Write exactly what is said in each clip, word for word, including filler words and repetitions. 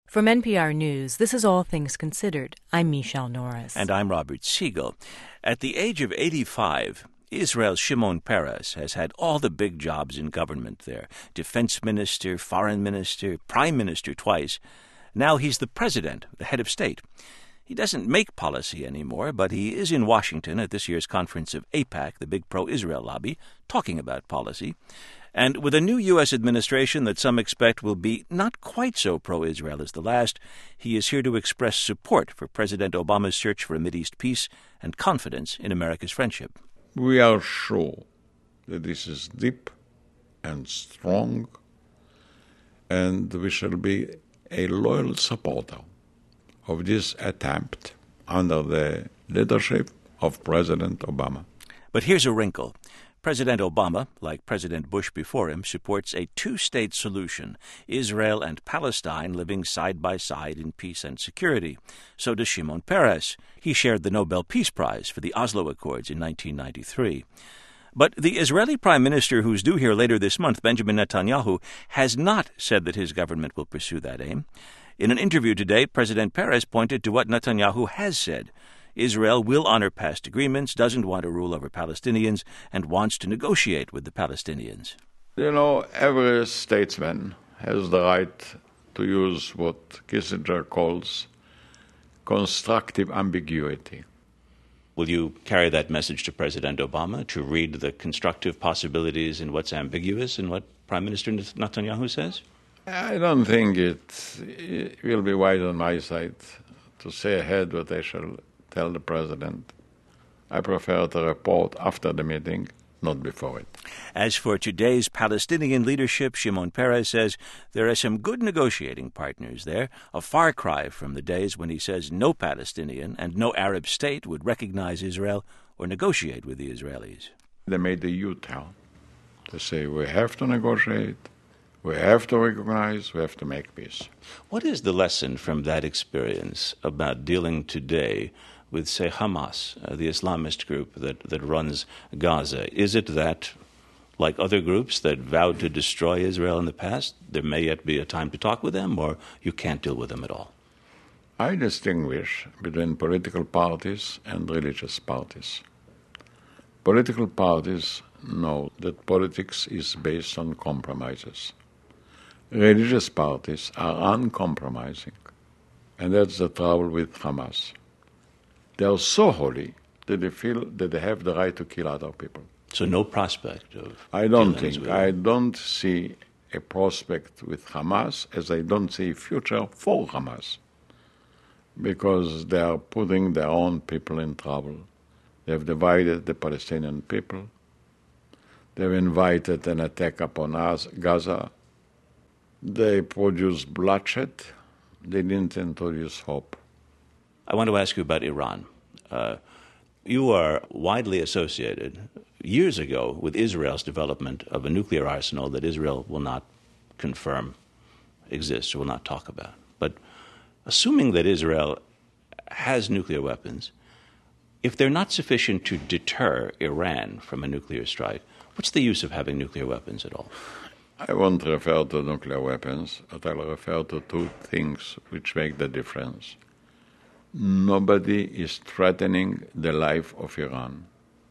From N P R News, this is All Things Considered. I'm Michelle Norris. And I'm Robert Siegel. At the age of eighty-five, Israel's Shimon Peres has had all the big jobs in government there. Defense minister, foreign minister, prime minister twice. Now he's the president, the head of state. He doesn't make policy anymore, but he is in Washington at this year's conference of AIPAC, the big pro-Israel lobby, talking about policy. And with a new U S administration that some expect will be not quite so pro-Israel as the last, he is here to express support for President Obama's search for a Mideast peace and confidence in America's friendship. We are sure that this is deep and strong, and we shall be a loyal supporter of this attempt under the leadership of President Obama. But here's a wrinkle. President Obama, like President Bush before him, supports a two-state solution, Israel and Palestine living side by side in peace and security. So does Shimon Peres. He shared the Nobel Peace Prize for the Oslo Accords in nineteen ninety-three. But the Israeli prime minister who's due here later this month, Benjamin Netanyahu, has not said that his government will pursue that aim. In an interview today, President Peres pointed to what Netanyahu has said. Israel will honor past agreements, doesn't want to rule over Palestinians, and wants to negotiate with the Palestinians. You know, every statesman has the right to use what Kissinger calls constructive ambiguity. Will you carry that message to President Obama, to read the constructive possibilities in what's ambiguous in what Prime Minister Netanyahu says? I don't think it, it will be wise on my side to say ahead what I shall tell the President. I prefer to report after the meeting, not before it. As for today's Palestinian leadership, Shimon Peres says there are some good negotiating partners there, a far cry from the days when he says no Palestinian and no Arab state would recognize Israel or negotiate with the Israelis. They made a U-turn to say we have to negotiate, we have to recognize, we have to make peace. What is the lesson from that experience about dealing today with, say, Hamas, uh, the Islamist group that, that runs Gaza? Is it that, like other groups that vowed to destroy Israel in the past, there may yet be a time to talk with them, or you can't deal with them at all? I distinguish between political parties and religious parties. Political parties know that politics is based on compromises. Religious parties are uncompromising, and that's the trouble with Hamas. They are so holy that they feel that they have the right to kill other people. So no prospect of I don't killings think. with I don't see a prospect with Hamas, as I don't see a future for Hamas, because they are putting their own people in trouble. They have divided the Palestinian people. They have invited an attack upon us, Gaza. They produce bloodshed. They didn't introduce hope. I want to ask you about Iran. Uh, you are widely associated years ago with Israel's development of a nuclear arsenal that Israel will not confirm exists or will not talk about. But assuming that Israel has nuclear weapons, if they're not sufficient to deter Iran from a nuclear strike, what's the use of having nuclear weapons at all? I won't refer to nuclear weapons, but I'll refer to two things which make the difference. Nobody is threatening the life of Iran.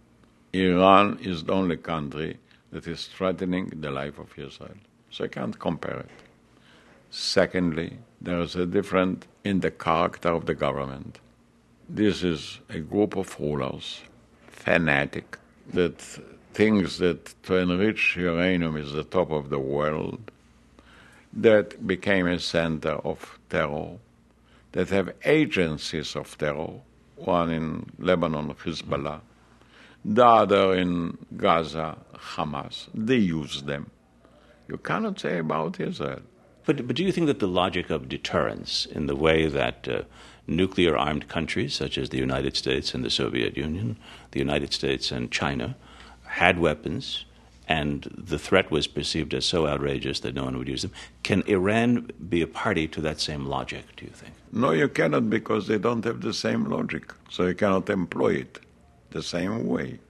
Iran is the only country that is threatening the life of Israel. So I can't compare it. Secondly, there is a difference in the character of the government. This is a group of rulers, fanatic, that thinks that to enrich uranium is the top of the world, that became a center of terror, that have agencies of terror, one in Lebanon, Hezbollah, the other in Gaza, Hamas. They use them. You cannot say about Israel. But, but do you think that the logic of deterrence, in the way that uh, nuclear-armed countries such as the United States and the Soviet Union, the United States and China, had weapons, and the threat was perceived as so outrageous that no one would use them, can Iran be a party to that same logic, do you think? No, you cannot, because they don't have the same logic, so you cannot employ it the same way.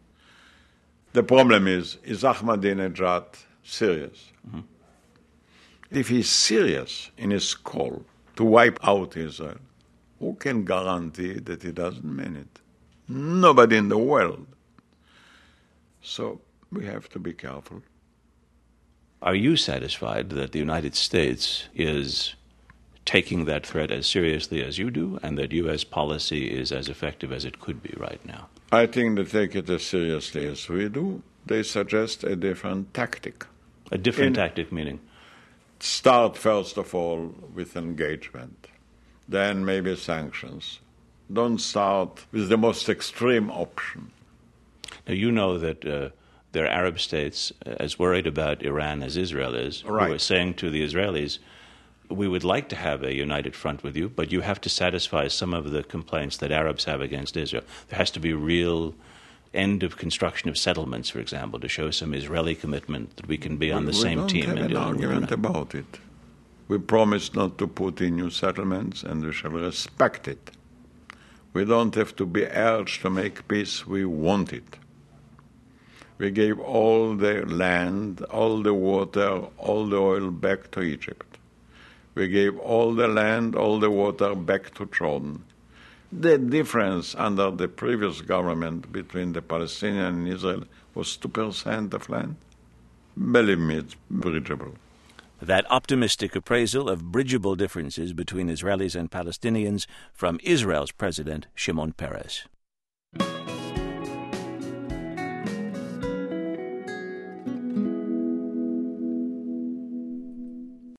The problem is, is Ahmadinejad serious? Mm-hmm. If he's serious in his call to wipe out Israel. Who can guarantee that he doesn't mean it? Nobody in the world. So we have to be careful. Are you satisfied that the United States is taking that threat as seriously as you do, and that U S policy is as effective as it could be right now? I think they take it as seriously as we do. They suggest a different tactic. A different In, tactic meaning? Start, first of all, with engagement, then maybe sanctions. Don't start with the most extreme option. Now, you know that uh, there are Arab states as worried about Iran as Israel is, right. who are saying to the Israelis, we would like to have a united front with you, but you have to satisfy some of the complaints that Arabs have against Israel. There has to be real end of construction of settlements, for example, to show some Israeli commitment that we can be on the we same don't team. have and an argument about it. We promise not to put in new settlements, and we shall respect it. We don't have to be urged to make peace. We want it. We gave all the land, all the water, all the oil back to Egypt. We gave all the land, all the water back to Jordan. The difference under the previous government between the Palestinians and Israel was two percent of land. Believe me, it's bridgeable. That optimistic appraisal of bridgeable differences between Israelis and Palestinians from Israel's President Shimon Peres.